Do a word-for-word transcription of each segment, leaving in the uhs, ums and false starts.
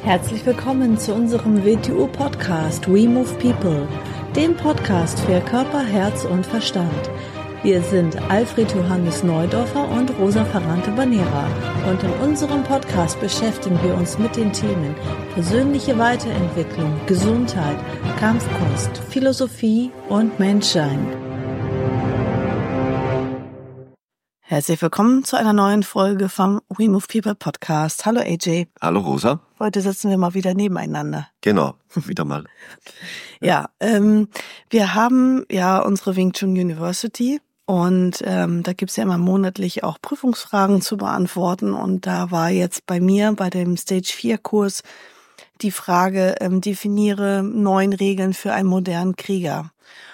Herzlich willkommen zu unserem W T U-Podcast We Move People, dem Podcast für Körper, Herz und Verstand. Wir sind Alfred Johannes Neudorfer und Rosa Ferrante-Banera und in unserem Podcast beschäftigen wir uns mit den Themen persönliche Weiterentwicklung, Gesundheit, Kampfkunst, Philosophie und Menschsein. Herzlich willkommen zu einer neuen Folge vom We Move People Podcast. Hallo A J. Hallo Rosa. Heute sitzen wir mal wieder nebeneinander. Genau, wieder mal. Ja, ähm, wir haben ja unsere Wing Chun University und ähm, da gibt's ja immer monatlich auch Prüfungsfragen zu beantworten und da war jetzt bei mir bei dem Stage vier Kurs die Frage, ähm, definiere neun Regeln für einen modernen Krieger.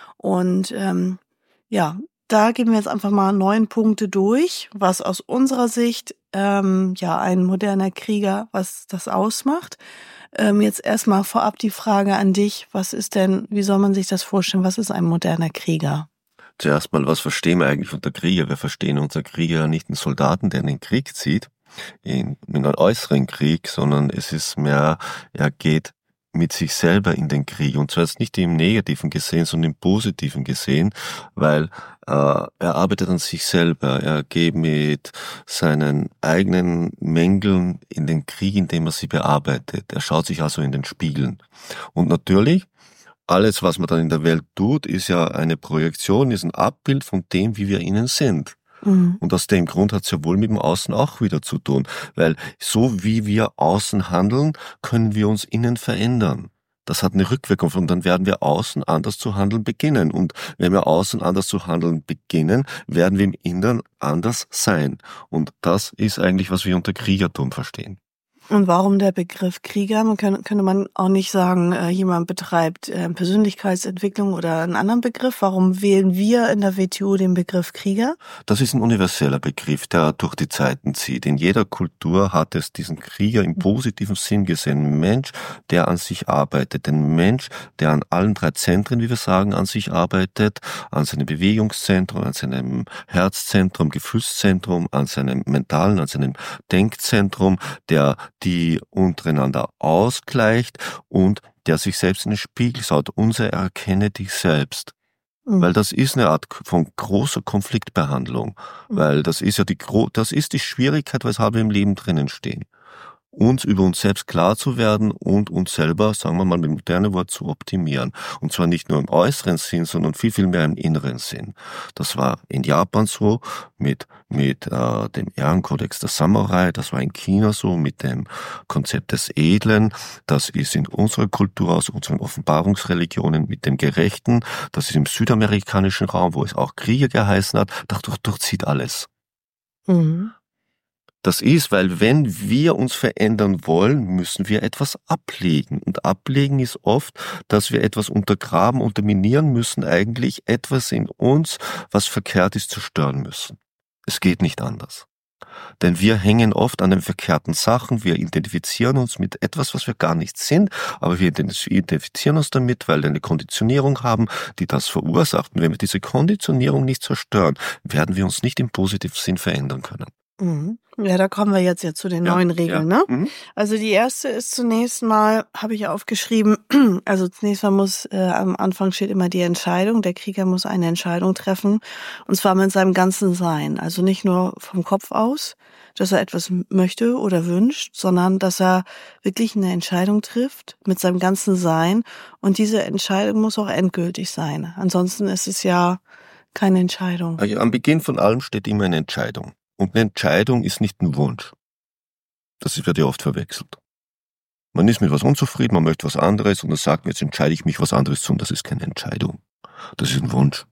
Und ähm, ja, da gehen wir jetzt einfach mal neun Punkte durch, was aus unserer Sicht ähm, ja ein moderner Krieger, was das ausmacht. Ähm, jetzt erstmal vorab die Frage an dich, was ist denn, wie soll man sich das vorstellen, was ist ein moderner Krieger? Zuerst mal, was verstehen wir eigentlich unter Krieger? Wir verstehen unter Krieger ja nicht einen Soldaten, der in den Krieg zieht, in, in einen äußeren Krieg, sondern es ist mehr, er geht mit sich selber in den Krieg. Und zwar jetzt nicht im Negativen gesehen, sondern im Positiven gesehen, weil äh, er arbeitet an sich selber. Er geht mit seinen eigenen Mängeln in den Krieg, indem er sie bearbeitet. Er schaut sich also in den Spiegeln. Und natürlich, alles, was man dann in der Welt tut, ist ja eine Projektion, ist ein Abbild von dem, wie wir innen sind. Mhm. Und aus dem Grund hat es ja wohl mit dem Außen auch wieder zu tun, weil so wie wir außen handeln, können wir uns innen verändern. Das hat eine Rückwirkung und dann werden wir außen anders zu handeln beginnen. Und wenn wir außen anders zu handeln beginnen, werden wir im Inneren anders sein. Und das ist eigentlich, was wir unter Kriegertum verstehen. Und warum der Begriff Krieger? Man kann, könnte man auch nicht sagen, äh, jemand betreibt äh, Persönlichkeitsentwicklung oder einen anderen Begriff. Warum wählen wir in der W T U den Begriff Krieger? Das ist ein universeller Begriff, der durch die Zeiten zieht. In jeder Kultur hat es diesen Krieger im positiven Sinn gesehen. Ein Mensch, der an sich arbeitet. Ein Mensch, der an allen drei Zentren, wie wir sagen, an sich arbeitet. An seinem Bewegungszentrum, an seinem Herzzentrum, Gefühlszentrum, an seinem mentalen, an seinem Denkzentrum, der die untereinander ausgleicht und der sich selbst in den Spiegel schaut. Unser Erkenne dich selbst. Mhm. Weil das ist eine Art von großer Konfliktbehandlung. Mhm. Weil das ist ja die, das ist die Schwierigkeit, weshalb wir im Leben drinnen stehen. Uns über uns selbst klar zu werden und uns selber, sagen wir mal mit modernen Wort, zu optimieren. Und zwar nicht nur im äußeren Sinn, sondern viel, viel mehr im inneren Sinn. Das war in Japan so mit mit äh, dem Ehrenkodex der Samurai, das war in China so mit dem Konzept des Edlen, das ist in unserer Kultur aus unseren Offenbarungsreligionen mit dem Gerechten, das ist im südamerikanischen Raum, wo es auch Krieger geheißen hat, dadurch durchzieht alles. Mhm. Das ist, weil wenn wir uns verändern wollen, müssen wir etwas ablegen. Und ablegen ist oft, dass wir etwas untergraben, unterminieren müssen, eigentlich etwas in uns, was verkehrt ist, zerstören müssen. Es geht nicht anders. Denn wir hängen oft an den verkehrten Sachen, wir identifizieren uns mit etwas, was wir gar nicht sind, aber wir identifizieren uns damit, weil wir eine Konditionierung haben, die das verursacht. Und wenn wir diese Konditionierung nicht zerstören, werden wir uns nicht im positiven Sinn verändern können. Mhm. Ja, da kommen wir jetzt ja zu den ja, neuen Regeln, ja. ne? Mhm. Also die erste ist zunächst mal, habe ich aufgeschrieben, also zunächst mal muss, äh, am Anfang steht immer die Entscheidung, der Krieger muss eine Entscheidung treffen, und zwar mit seinem ganzen Sein. Also nicht nur vom Kopf aus, dass er etwas möchte oder wünscht, sondern dass er wirklich eine Entscheidung trifft mit seinem ganzen Sein, und diese Entscheidung muss auch endgültig sein. Ansonsten ist es ja keine Entscheidung. Also am Beginn von allem steht immer eine Entscheidung. Und eine Entscheidung ist nicht ein Wunsch. Das wird ja oft verwechselt. Man ist mit was unzufrieden, man möchte was anderes und dann sagt man, jetzt entscheide ich mich, was anderes zu tun. Das ist keine Entscheidung. Das ist ein Wunsch.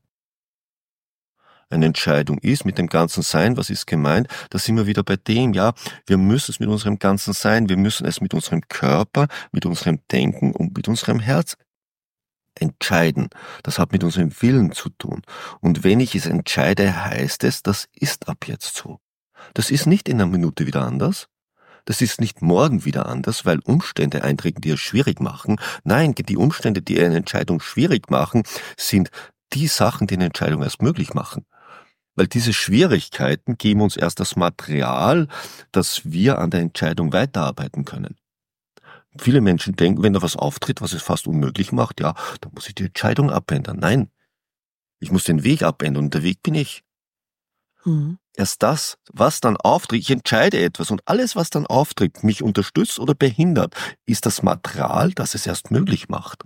Eine Entscheidung ist mit dem ganzen Sein, was ist gemeint? Da sind wir wieder bei dem, ja, wir müssen es mit unserem ganzen Sein, wir müssen es mit unserem Körper, mit unserem Denken und mit unserem Herz entscheiden. Das hat mit unserem Willen zu tun. Und wenn ich es entscheide, heißt es, das ist ab jetzt so. Das ist nicht in einer Minute wieder anders. Das ist nicht morgen wieder anders, weil Umstände eintreten, die es schwierig machen. Nein, die Umstände, die eine Entscheidung schwierig machen, sind die Sachen, die eine Entscheidung erst möglich machen. Weil diese Schwierigkeiten geben uns erst das Material, dass wir an der Entscheidung weiterarbeiten können. Viele Menschen denken, wenn da was auftritt, was es fast unmöglich macht, ja, dann muss ich die Entscheidung abändern. Nein, ich muss den Weg abändern und der Weg bin ich. Mhm. Erst das, was dann auftritt, ich entscheide etwas und alles, was dann auftritt, mich unterstützt oder behindert, ist das Material, das es erst möglich macht.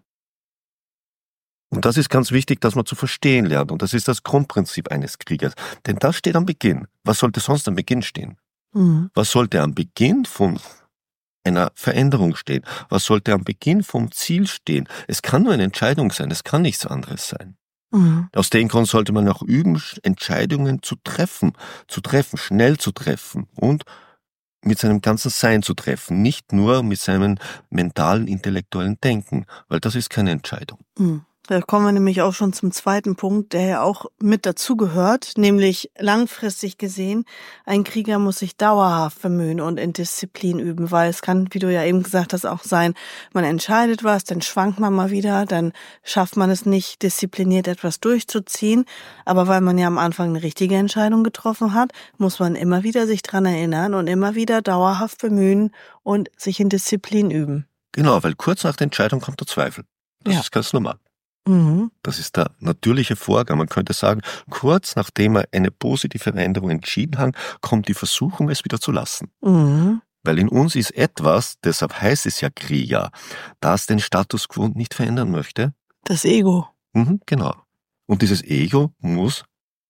Und das ist ganz wichtig, dass man zu verstehen lernt. Und das ist das Grundprinzip eines Kriegers. Denn das steht am Beginn. Was sollte sonst am Beginn stehen? Mhm. Was sollte am Beginn von einer Veränderung stehen? Was sollte am Beginn vom Ziel stehen? Es kann nur eine Entscheidung sein, es kann nichts anderes sein. Mhm. Aus dem Grund sollte man auch üben, Entscheidungen zu treffen, zu treffen, schnell zu treffen und mit seinem ganzen Sein zu treffen, nicht nur mit seinem mentalen, intellektuellen Denken, weil das ist keine Entscheidung. Mhm. Da kommen wir nämlich auch schon zum zweiten Punkt, der ja auch mit dazugehört, nämlich langfristig gesehen, ein Krieger muss sich dauerhaft bemühen und in Disziplin üben, weil es kann, wie du ja eben gesagt hast, auch sein, man entscheidet was, dann schwankt man mal wieder, dann schafft man es nicht, diszipliniert etwas durchzuziehen, aber weil man ja am Anfang eine richtige Entscheidung getroffen hat, muss man immer wieder sich dran erinnern und immer wieder dauerhaft bemühen und sich in Disziplin üben. Genau, weil kurz nach der Entscheidung kommt der Zweifel. Das Ja. ist ganz normal. Mhm. Das ist der natürliche Vorgang. Man könnte sagen, kurz nachdem er eine positive Veränderung entschieden hat, kommt die Versuchung, es wieder zu lassen. Mhm. Weil in uns ist etwas, deshalb heißt es ja Krieger, das den Status quo nicht verändern möchte. Das Ego. Mhm, genau. Und dieses Ego muss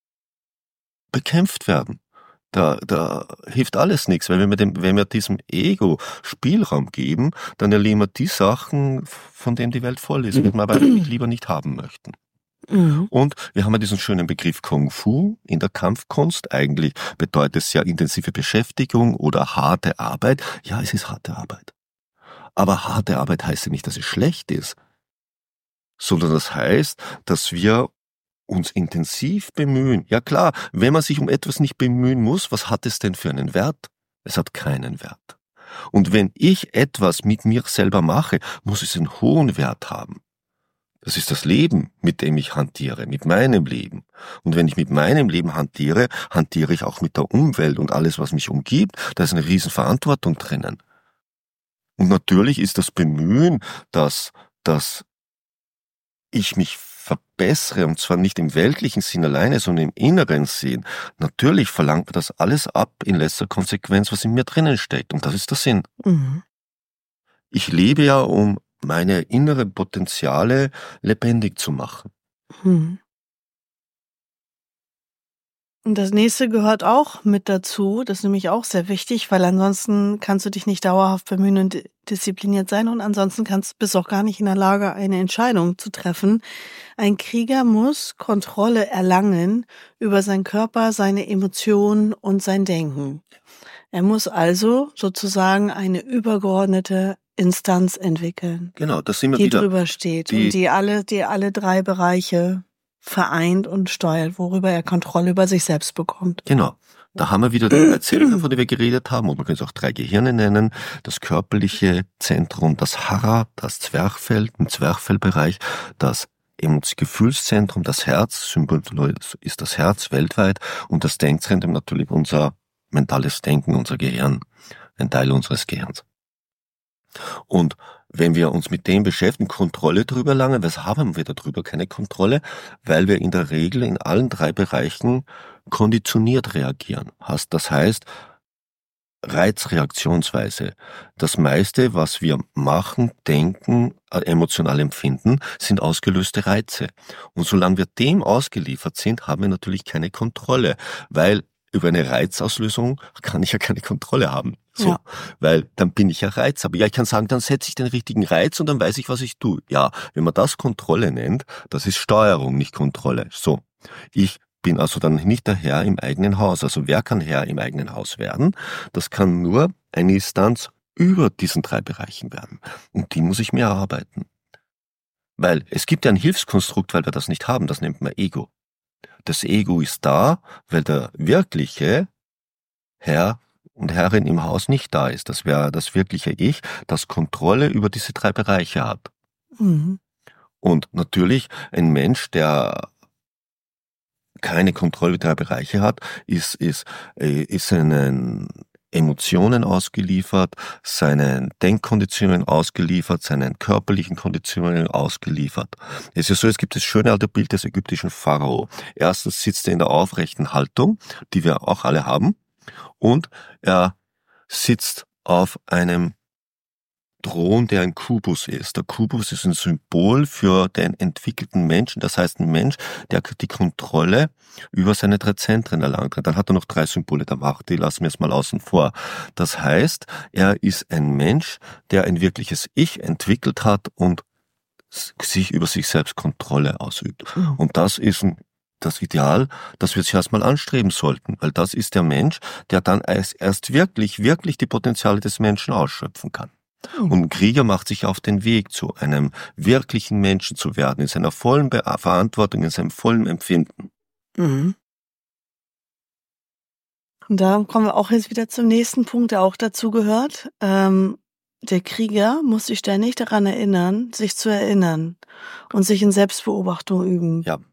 bekämpft werden. Da, da hilft alles nichts, weil wenn wir, dem, wenn wir diesem Ego Spielraum geben, dann erleben wir die Sachen, von denen die Welt voll ist, die wir aber eigentlich lieber nicht haben möchten. Mhm. Und wir haben ja diesen schönen Begriff Kung Fu in der Kampfkunst. Eigentlich bedeutet es ja intensive Beschäftigung oder harte Arbeit. Ja, es ist harte Arbeit. Aber harte Arbeit heißt ja nicht, dass es schlecht ist, sondern das heißt, dass wir uns intensiv bemühen. Ja klar, wenn man sich um etwas nicht bemühen muss, was hat es denn für einen Wert? Es hat keinen Wert. Und wenn ich etwas mit mir selber mache, muss es einen hohen Wert haben. Das ist das Leben, mit dem ich hantiere, mit meinem Leben. Und wenn ich mit meinem Leben hantiere, hantiere ich auch mit der Umwelt und alles, was mich umgibt. Da ist eine Riesenverantwortung drinnen. Und natürlich ist das Bemühen, dass, dass ich mich verbessere, und zwar nicht im weltlichen Sinn alleine, sondern im inneren Sinn. Natürlich verlangt man das alles ab in letzter Konsequenz, was in mir drinnen steckt. Und das ist der Sinn. Mhm. Ich lebe ja, um meine inneren Potenziale lebendig zu machen. Mhm. Und das nächste gehört auch mit dazu, das ist nämlich auch sehr wichtig, weil ansonsten kannst du dich nicht dauerhaft bemühen und di- diszipliniert sein und ansonsten kannst, bist du auch gar nicht in der Lage, eine Entscheidung zu treffen. Ein Krieger muss Kontrolle erlangen über seinen Körper, seine Emotionen und sein Denken. Er muss also sozusagen eine übergeordnete Instanz entwickeln, Genau, das sind wir die wieder. drüber steht die- und die alle, die alle drei Bereiche vereint und steuert, worüber er Kontrolle über sich selbst bekommt. Genau. Da haben wir wieder die drei Zentren, von denen wir geredet haben, und man kann es auch drei Gehirne nennen. Das körperliche Zentrum, das Hara, das Zwerchfell, im Zwerchfellbereich, das Gefühlszentrum, das Herz, Symbol ist das Herz weltweit, und das Denkzentrum natürlich unser mentales Denken, unser Gehirn, ein Teil unseres Gehirns. Und wenn wir uns mit dem beschäftigen, Kontrolle drüber lange, was haben wir darüber? Keine Kontrolle, weil wir in der Regel in allen drei Bereichen konditioniert reagieren. Das heißt, Reizreaktionsweise. Das meiste, was wir machen, denken, emotional empfinden, sind ausgelöste Reize. Und solange wir dem ausgeliefert sind, haben wir natürlich keine Kontrolle, weil über eine Reizauslösung kann ich ja keine Kontrolle haben. So, Ja. weil dann bin ich ja reizhaber. Ja, ich kann sagen, dann setze ich den richtigen Reiz und dann weiß ich, was ich tue. Ja, wenn man das Kontrolle nennt, das ist Steuerung, nicht Kontrolle. So, ich bin also dann nicht der Herr im eigenen Haus. Also wer kann Herr im eigenen Haus werden? Das kann nur eine Instanz über diesen drei Bereichen werden. Und die muss ich mir erarbeiten. Weil es gibt ja ein Hilfskonstrukt, weil wir das nicht haben, das nennt man Ego. Das Ego ist da, weil der wirkliche Herr und Herrin im Haus nicht da ist. Das wäre das wirkliche Ich, das Kontrolle über diese drei Bereiche hat. Mhm. Und natürlich ein Mensch, der keine Kontrolle über drei Bereiche hat, ist, ist, ist ein, Emotionen ausgeliefert, seinen Denkkonditionen ausgeliefert, seinen körperlichen Konditionen ausgeliefert. Es ist so, es gibt das schöne alte Bild des ägyptischen Pharao. Erstens sitzt er in der aufrechten Haltung, die wir auch alle haben, und er sitzt auf einem Thron, der ein Kubus ist. Der Kubus ist ein Symbol für den entwickelten Menschen, das heißt ein Mensch, der die Kontrolle über seine drei Zentren erlangt hat. Dann hat er noch drei Symbole der Macht, die lassen wir jetzt mal außen vor. Das heißt, er ist ein Mensch, der ein wirkliches Ich entwickelt hat und sich über sich selbst Kontrolle ausübt. Und das ist ein das Ideal, das wir sich erstmal anstreben sollten, weil das ist der Mensch, der dann erst, erst wirklich, wirklich die Potenziale des Menschen ausschöpfen kann. Und ein Krieger macht sich auf den Weg, zu einem wirklichen Menschen zu werden, in seiner vollen Be- Verantwortung, in seinem vollen Empfinden. Mhm. Und da kommen wir auch jetzt wieder zum nächsten Punkt, der auch dazu gehört. Ähm, der Krieger muss sich ständig daran erinnern, sich zu erinnern und sich in Selbstbeobachtung üben. Ja.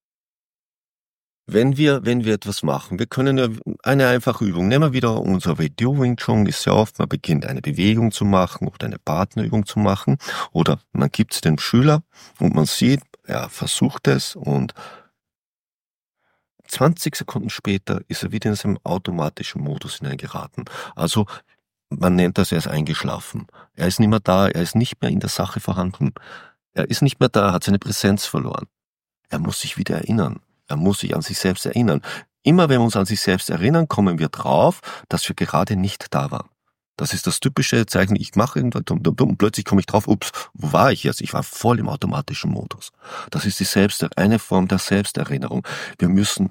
Wenn wir, wenn wir etwas machen, wir können ja eine einfache Übung, nehmen wir wieder unser Video Wing Chun, ist ja oft, man beginnt eine Bewegung zu machen oder eine Partnerübung zu machen oder man gibt es dem Schüler und man sieht, er versucht es und zwanzig Sekunden später ist er wieder in seinem automatischen Modus hineingeraten. Also man nennt das, er ist eingeschlafen. Er ist nicht mehr da, er ist nicht mehr in der Sache vorhanden. Er ist nicht mehr da, er hat seine Präsenz verloren. Er muss sich wieder erinnern. Er muss sich an sich selbst erinnern. Immer wenn wir uns an sich selbst erinnern, kommen wir drauf, dass wir gerade nicht da waren. Das ist das typische Zeichen, ich mache irgendwas und plötzlich komme ich drauf, ups, wo war ich jetzt? Ich war voll im automatischen Modus. Das ist die Selbst, eine Form der Selbsterinnerung. Wir müssen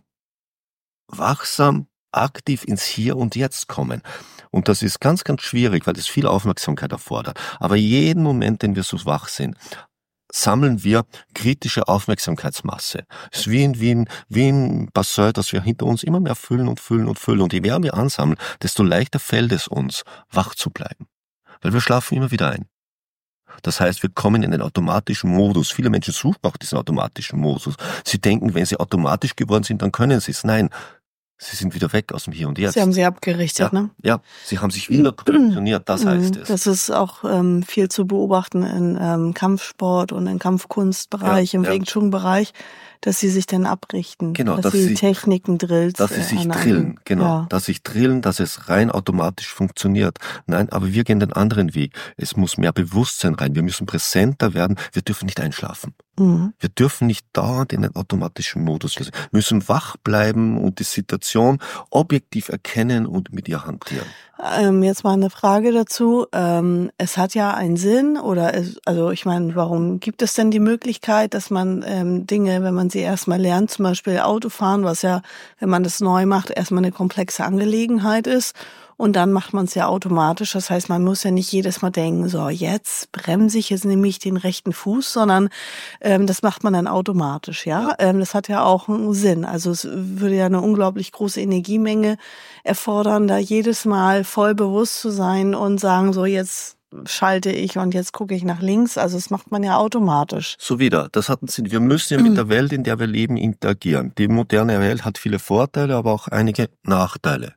wachsam, aktiv ins Hier und Jetzt kommen. Und das ist ganz, ganz schwierig, weil es viel Aufmerksamkeit erfordert. Aber jeden Moment, den wir so wach sind, sammeln wir kritische Aufmerksamkeitsmasse. Es ist wie ein, wie ein, wie ein Bassin, das wir hinter uns immer mehr füllen und füllen und füllen. Und je mehr wir ansammeln, desto leichter fällt es uns, wach zu bleiben. Weil wir schlafen immer wieder ein. Das heißt, wir kommen in den automatischen Modus. Viele Menschen suchen auch diesen automatischen Modus. Sie denken, wenn sie automatisch geworden sind, dann können sie es. Nein, sie sind wieder weg aus dem Hier und Jetzt. Sie haben sie abgerichtet, ja, ne? Ja, sie haben sich wieder konditioniert, das heißt es. Das ist auch ähm, viel zu beobachten in ähm, Kampfsport und im Kampfkunstbereich, ja, im ja. Wing Chun-Bereich, dass sie sich dann abrichten, genau, dass, dass sie sie Techniken drillt. Dass sie sich drillen, genau. Ja. Dass sich drillen, dass es rein automatisch funktioniert. Nein, aber wir gehen den anderen Weg. Es muss mehr Bewusstsein rein. Wir müssen präsenter werden. Wir dürfen nicht einschlafen. Mhm. Wir dürfen nicht dauernd in den automatischen Modus gehen. Wir müssen wach bleiben und die Situation objektiv erkennen und mit ihr hantieren. Ähm, jetzt mal eine Frage dazu. Ähm, es hat ja einen Sinn oder es, also ich meine, warum gibt es denn die Möglichkeit, dass man ähm, Dinge, wenn man sie erstmal lernt, zum Beispiel Autofahren, was ja, wenn man das neu macht, erstmal eine komplexe Angelegenheit ist und dann macht man es ja automatisch. Das heißt, man muss ja nicht jedes Mal denken, so jetzt bremse ich, jetzt nehme ich den rechten Fuß, sondern ähm, das macht man dann automatisch, ja. ja. Ähm, das hat ja auch einen Sinn. Also es würde ja eine unglaublich große Energiemenge erfordern, da jedes Mal voll bewusst zu sein und sagen, so jetzt schalte ich und jetzt gucke ich nach links. Also das macht man ja automatisch. So wieder, das hatten Sie. Wir müssen ja mit der Welt, in der wir leben, interagieren. Die moderne Welt hat viele Vorteile, aber auch einige Nachteile.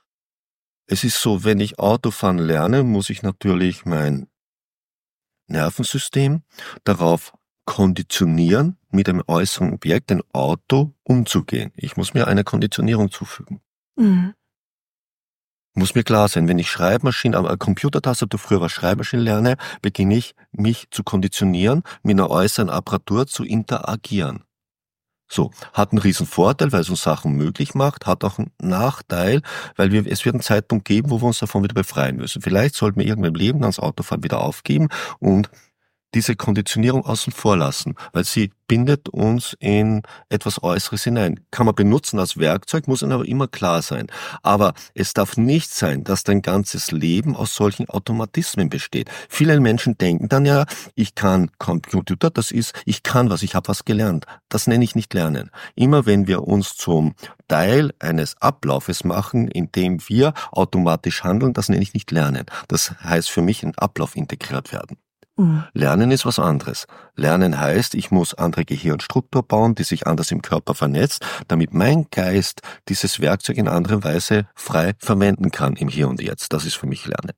Es ist so, wenn ich Autofahren lerne, muss ich natürlich mein Nervensystem darauf konditionieren, mit einem äußeren Objekt, dem Auto, umzugehen. Ich muss mir eine Konditionierung zufügen. Mhm. Muss mir klar sein, wenn ich Schreibmaschine, aber Computertastatur früher was Schreibmaschine lerne, beginne ich, mich zu konditionieren, mit einer äußeren Apparatur zu interagieren. So, hat einen riesen Vorteil, weil es uns Sachen möglich macht, hat auch einen Nachteil, weil wir, es wird einen Zeitpunkt geben, wo wir uns davon wieder befreien müssen. Vielleicht sollten wir irgendwann im Leben das Autofahren wieder aufgeben und diese Konditionierung außen vor lassen, weil sie bindet uns in etwas Äußeres hinein. Kann man benutzen als Werkzeug, muss dann aber immer klar sein. Aber es darf nicht sein, dass dein ganzes Leben aus solchen Automatismen besteht. Viele Menschen denken dann ja, ich kann Computer, das ist, ich kann was, ich habe was gelernt. Das nenne ich nicht lernen. Immer wenn wir uns zum Teil eines Ablaufes machen, in dem wir automatisch handeln, das nenne ich nicht lernen. Das heißt für mich, ein Ablauf integriert werden. Mhm. Lernen ist was anderes. Lernen heißt, ich muss andere Gehirnstruktur bauen, die sich anders im Körper vernetzt, damit mein Geist dieses Werkzeug in anderer Weise frei verwenden kann im Hier und Jetzt. Das ist für mich Lernen.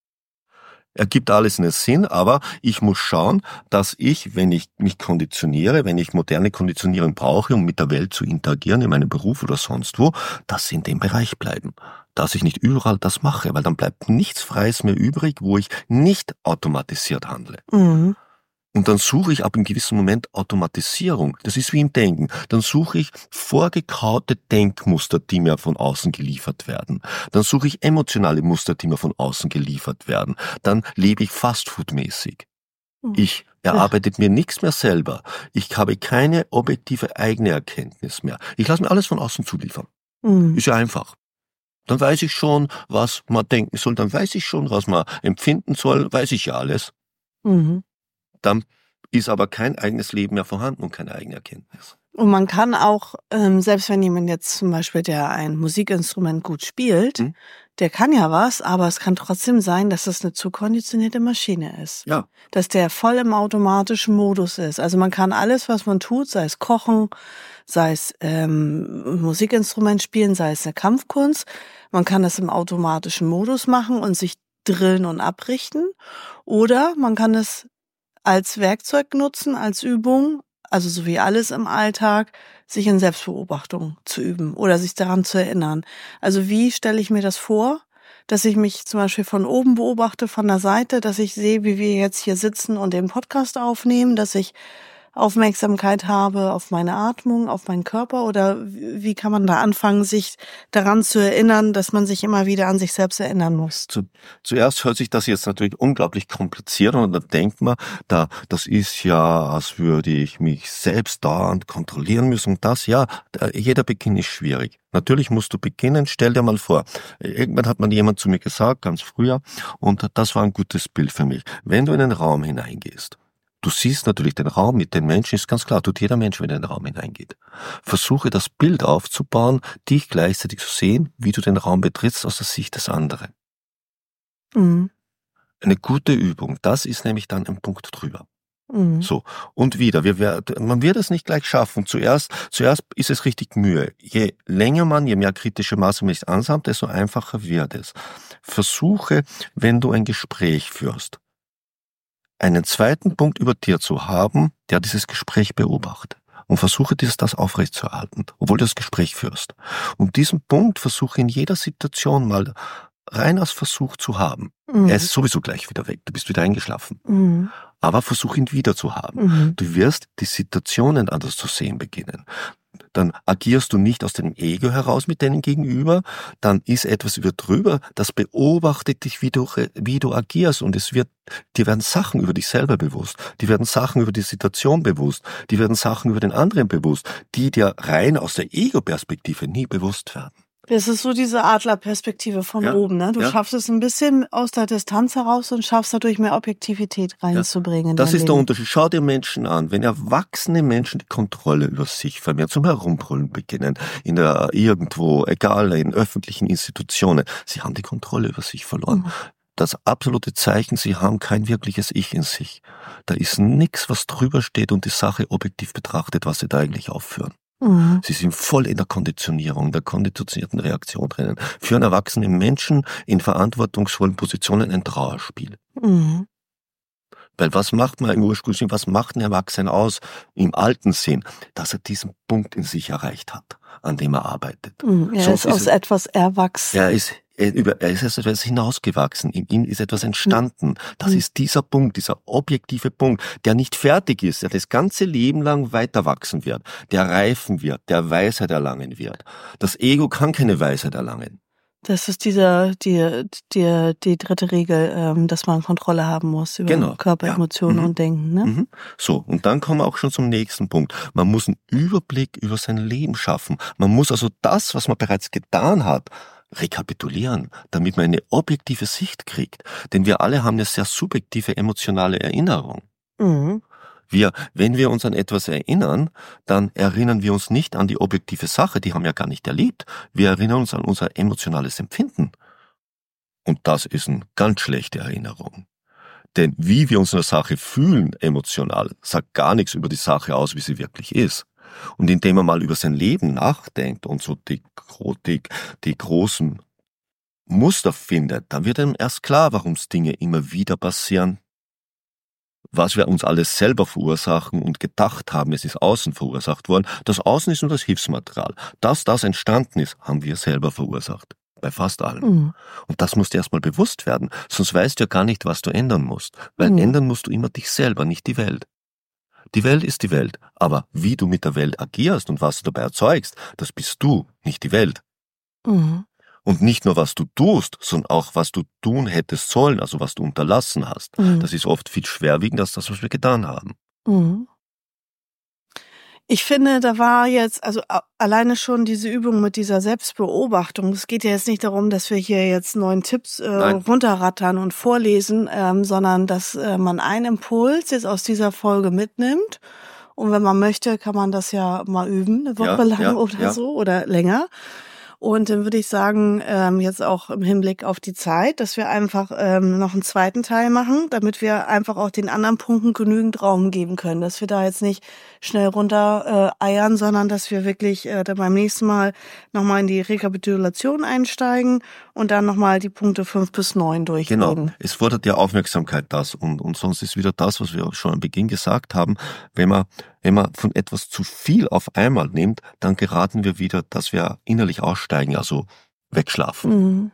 Ergibt alles einen Sinn, aber ich muss schauen, dass ich, wenn ich mich konditioniere, wenn ich moderne Konditionierung brauche, um mit der Welt zu interagieren, in meinem Beruf oder sonst wo, dass sie in dem Bereich bleiben. Dass ich nicht überall das mache, weil dann bleibt nichts Freies mehr übrig, wo ich nicht automatisiert handle. Mhm. Und dann suche ich ab einem gewissen Moment Automatisierung. Das ist wie im Denken. Dann suche ich vorgekaute Denkmuster, die mir von außen geliefert werden. Dann suche ich emotionale Muster, die mir von außen geliefert werden. Dann lebe ich Fastfood-mäßig. Mhm. Ich erarbeite mir nichts mehr selber. Ich habe keine objektive eigene Erkenntnis mehr. Ich lasse mir alles von außen zuliefern. Mhm. Ist ja einfach. Dann weiß ich schon, was man denken soll. Dann weiß ich schon, was man empfinden soll. Weiß ich ja alles. Mhm. Dann ist aber kein eigenes Leben mehr vorhanden und keine eigene Erkenntnis. Und man kann auch, ähm, selbst wenn jemand jetzt zum Beispiel, der ein Musikinstrument gut spielt, Hm? der kann ja was, aber es kann trotzdem sein, dass es eine zu konditionierte Maschine ist. Ja. Dass der voll im automatischen Modus ist. Also man kann alles, was man tut, sei es Kochen, sei es ähm, Musikinstrument spielen, sei es eine Kampfkunst, man kann das im automatischen Modus machen und sich drillen und abrichten. Oder man kann es als Werkzeug nutzen, als Übung, also so wie alles im Alltag, sich in Selbstbeobachtung zu üben oder sich daran zu erinnern. Also wie stelle ich mir das vor, dass ich mich zum Beispiel von oben beobachte, von der Seite, dass ich sehe, wie wir jetzt hier sitzen und den Podcast aufnehmen, dass ich Aufmerksamkeit habe auf meine Atmung, auf meinen Körper, oder wie kann man da anfangen, sich daran zu erinnern, dass man sich immer wieder an sich selbst erinnern muss? Zu, zuerst hört sich das jetzt natürlich unglaublich kompliziert an und da denkt man, da, das ist ja, als würde ich mich selbst dauernd kontrollieren müssen und das, ja, jeder Beginn ist schwierig. Natürlich musst du beginnen, stell dir mal vor, irgendwann hat man jemand zu mir gesagt, ganz früher, und das war ein gutes Bild für mich. Wenn du in einen Raum hineingehst, du siehst natürlich den Raum mit den Menschen, ist ganz klar, tut jeder Mensch, wenn er in den Raum hineingeht. Versuche das Bild aufzubauen, dich gleichzeitig zu sehen, wie du den Raum betrittst aus der Sicht des anderen. Mhm. Eine gute Übung, das ist nämlich dann ein Punkt drüber. Mhm. So, und wieder, wir, wir, man wird es nicht gleich schaffen. Zuerst, zuerst ist es richtig Mühe. Je länger man, je mehr kritische Masse man sich ansammelt, desto einfacher wird es. Versuche, wenn du ein Gespräch führst, einen zweiten Punkt über dir zu haben, der dieses Gespräch beobachtet. Und versuche das, das aufrechtzuerhalten, obwohl du das Gespräch führst. Und diesen Punkt versuche in jeder Situation mal rein als Versuch zu haben. Mhm. Er ist sowieso gleich wieder weg, du bist wieder eingeschlafen. Mhm. Aber versuch ihn wieder zu haben. Mhm. Du wirst die Situationen anders zu sehen beginnen. Dann agierst du nicht aus dem Ego heraus mit denen gegenüber, dann ist etwas über drüber, das beobachtet dich, wie du, wie du agierst, und es wird, dir werden Sachen über dich selber bewusst, dir werden Sachen über die Situation bewusst, dir werden Sachen über den anderen bewusst, die dir rein aus der Ego-Perspektive nie bewusst werden. Das ist so diese Adlerperspektive von Ja, oben, ne? Du ja. schaffst es ein bisschen aus der Distanz heraus und schaffst dadurch mehr Objektivität reinzubringen. in Das dein ist der Leben. Unterschied. Schau dir Menschen an. Wenn erwachsene Menschen die Kontrolle über sich vermehren, zum Herumbrüllen beginnen, in der, irgendwo, egal, in öffentlichen Institutionen, sie haben die Kontrolle über sich verloren. Mhm. Das absolute Zeichen, sie haben kein wirkliches Ich in sich. Da ist nichts, was drüber steht und die Sache objektiv betrachtet, was sie da eigentlich aufführen. Mhm. Sie sind voll in der Konditionierung, der konditionierten Reaktion drinnen. Für einen erwachsenen Menschen in verantwortungsvollen Positionen ein Trauerspiel. Mhm. Weil was macht man im Ursprünglichen, was macht ein Erwachsener aus im alten Sinn? Dass er diesen Punkt in sich erreicht hat, an dem er arbeitet. Mhm. Er So ist aus es, etwas erwachsen. er ist er, über, er ist etwas hinausgewachsen, in ihm ist etwas entstanden. Das Mhm. ist dieser Punkt, dieser objektive Punkt, der nicht fertig ist, der das ganze Leben lang weiter wachsen wird, der reifen wird, der Weisheit erlangen wird. Das Ego kann keine Weisheit erlangen. Das ist dieser, die, die, die dritte Regel, ähm, dass man Kontrolle haben muss über Genau, Körper, ja. Emotionen Mhm. und Denken, ne? Mhm. So, und dann kommen wir auch schon zum nächsten Punkt. Man muss einen Überblick über sein Leben schaffen. Man muss also das, was man bereits getan hat, rekapitulieren, damit man eine objektive Sicht kriegt. Denn wir alle haben eine sehr subjektive emotionale Erinnerung. Mhm. Wir, wenn wir uns an etwas erinnern, dann erinnern wir uns nicht an die objektive Sache, die haben wir gar nicht erlebt. Wir erinnern uns an unser emotionales Empfinden. Und das ist eine ganz schlechte Erinnerung. Denn wie wir uns in der Sache fühlen, emotional, sagt gar nichts über die Sache aus, wie sie wirklich ist. Und indem man mal über sein Leben nachdenkt und so die, die, die großen Muster findet, dann wird einem erst klar, warum Dinge immer wieder passieren. Was wir uns alles selber verursachen und gedacht haben, es ist außen verursacht worden. Das Außen ist nur das Hilfsmaterial. Dass das entstanden ist, haben wir selber verursacht. Bei fast allem. Mhm. Und das muss dir erstmal bewusst werden. Sonst weißt du ja gar nicht, was du ändern musst. Weil mhm. ändern musst du immer dich selber, nicht die Welt. Die Welt ist die Welt. Aber wie du mit der Welt agierst und was du dabei erzeugst, das bist du, nicht die Welt. Mhm. Und nicht nur, was du tust, sondern auch, was du tun hättest sollen, also was du unterlassen hast. Mhm. Das ist oft viel schwerwiegender als das, was wir getan haben. Mhm. Ich finde, da war jetzt, also alleine schon diese Übung mit dieser Selbstbeobachtung. Es geht ja jetzt nicht darum, dass wir hier jetzt neuen Tipps äh, runterrattern und vorlesen, ähm, sondern dass äh, man einen Impuls jetzt aus dieser Folge mitnimmt. Und wenn man möchte, kann man das ja mal üben, eine Woche ja, lang ja, oder ja. so oder länger. Und dann würde ich sagen, ähm, jetzt auch im Hinblick auf die Zeit, dass wir einfach ähm, noch einen zweiten Teil machen, damit wir einfach auch den anderen Punkten genügend Raum geben können. Dass wir da jetzt nicht schnell runter äh, eiern, sondern dass wir wirklich äh, dann beim nächsten Mal nochmal in die Rekapitulation einsteigen und dann nochmal die Punkte fünf bis neun durchgehen. Genau, es fordert ja Aufmerksamkeit das. Und, und sonst ist wieder das, was wir auch schon am Beginn gesagt haben, wenn man Wenn man von etwas zu viel auf einmal nimmt, dann geraten wir wieder, dass wir innerlich aussteigen, also wegschlafen. Mhm.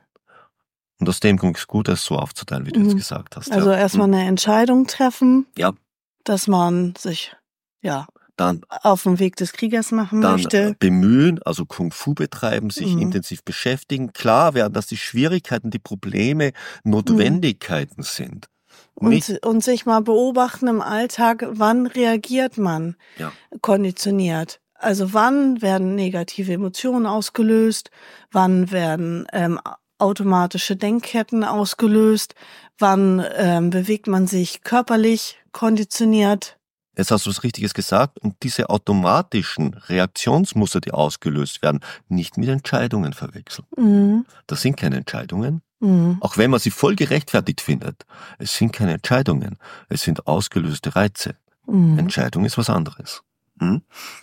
Und aus dem Grund ist es gut, es so aufzuteilen, wie du mhm. jetzt gesagt hast. Also ja. erstmal eine Entscheidung treffen, ja. dass man sich ja dann auf dem Weg des Kriegers machen dann möchte. Bemühen, also Kung Fu betreiben, sich mhm. intensiv beschäftigen. Klar werden, dass die Schwierigkeiten, die Probleme Notwendigkeiten mhm. sind. Und, und sich mal beobachten im Alltag, wann reagiert man ja. konditioniert. Also wann werden negative Emotionen ausgelöst, wann werden ähm, automatische Denkketten ausgelöst, wann ähm, bewegt man sich körperlich konditioniert. Jetzt hast du was Richtiges gesagt und diese automatischen Reaktionsmuster, die ausgelöst werden, nicht mit Entscheidungen verwechseln. Mhm. Das sind keine Entscheidungen. Mhm. Auch wenn man sie voll gerechtfertigt findet. Es sind keine Entscheidungen. Es sind ausgelöste Reize. Mhm. Entscheidung ist was anderes. Mhm.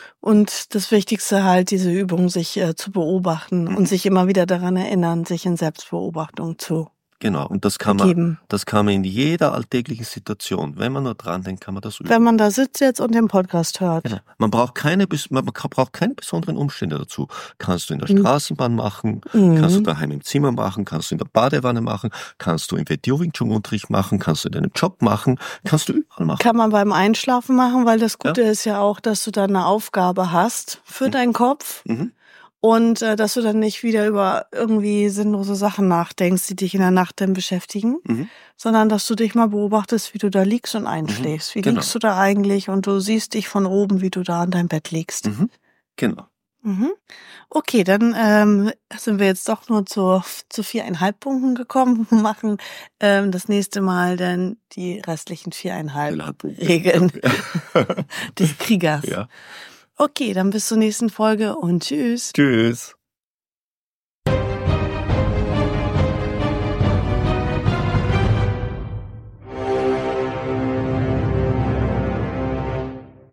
Und das Wichtigste halt, diese Übung, sich äh, zu beobachten mhm. und sich immer wieder daran erinnern, sich in Selbstbeobachtung zu Genau, und das kann man, das kann man in jeder alltäglichen Situation, wenn man nur dran denkt, kann man das üben. Wenn man da sitzt jetzt und den Podcast hört. Genau. Man braucht keine, man braucht keine besonderen Umstände dazu. Kannst du in der Straßenbahn machen, mhm. kannst du daheim im Zimmer machen, kannst du in der Badewanne machen, kannst du im W T O Wing Chun Unterricht machen, kannst du in deinem Job machen, kannst du überall machen. Kann man beim Einschlafen machen, weil das Gute ja. ist ja auch, dass du da eine Aufgabe hast für mhm. deinen Kopf. Mhm. Und äh, dass du dann nicht wieder über irgendwie sinnlose Sachen nachdenkst, die dich in der Nacht dann beschäftigen, mhm. sondern dass du dich mal beobachtest, wie du da liegst und einschläfst. Mhm. Wie genau. liegst du da eigentlich? Und du siehst dich von oben, wie du da in deinem Bett liegst. Mhm. Genau. Mhm. Okay, dann ähm, sind wir jetzt doch nur zu, zu viereinhalb Punkten gekommen. Wir machen ähm, das nächste Mal dann die restlichen viereinhalb Regeln des Kriegers. Ja. Okay, dann bis zur nächsten Folge und tschüss. Tschüss.